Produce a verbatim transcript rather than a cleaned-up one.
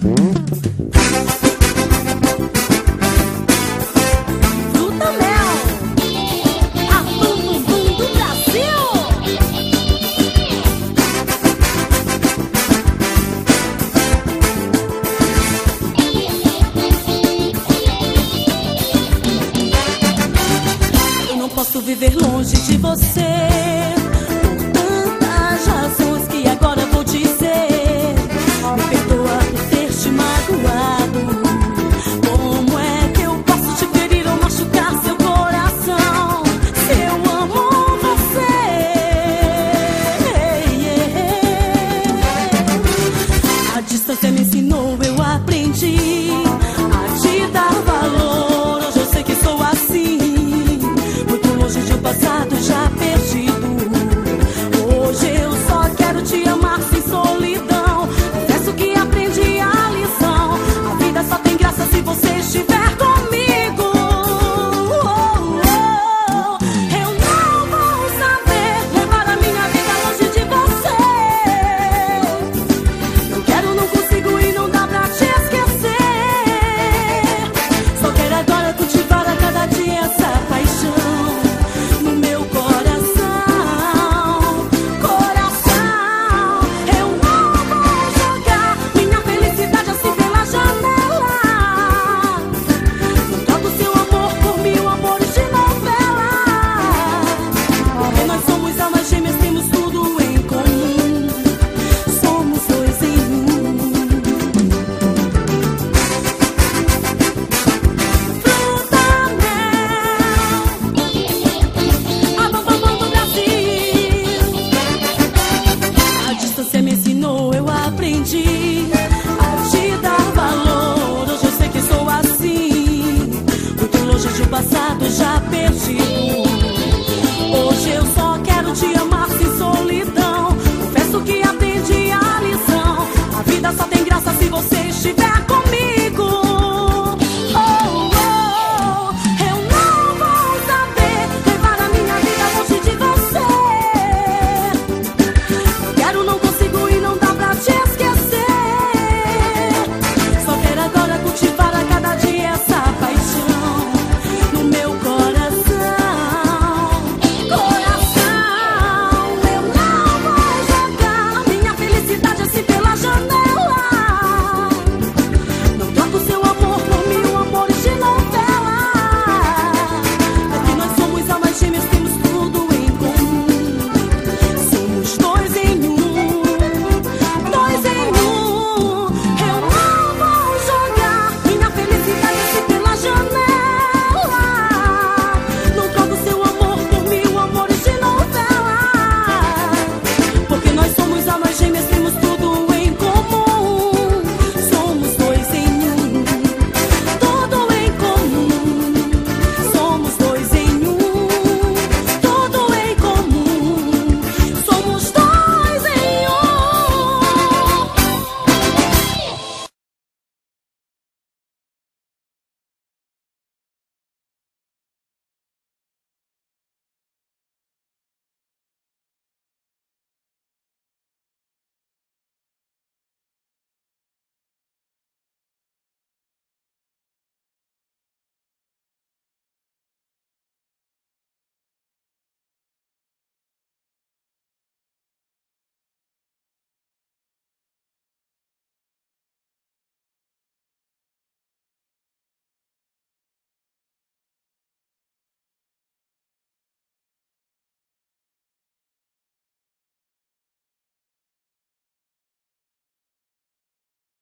Posso viver longe de você por tantas razões que agora vou dizer. Me perdoa por ter te magoado. Como é que eu posso te ferir ou machucar seu coração se eu amo você? A distância me ensinou, eu aprendi a te dar valor. Hoje eu sei que sou assim, longe de um passado já perdido. Hoje eu só quero te amar sem solidão. Confesso que aprendi a lição. A vida só tem graça se você estiver comigo. Oh, oh, oh. Eu não vou saber levar a minha vida longe de você. Não quero, não consigo e não dá pra te esquecer. Só quero agora cultivar a cada dia essa paixão. Eu aprendi a te dar valor. Hoje eu sei que sou assim, muito longe de um passado já perdido. Hoje eu só quero te amar sem solidão. Confesso que aprendi a lição. A vida só tem graça se você estiver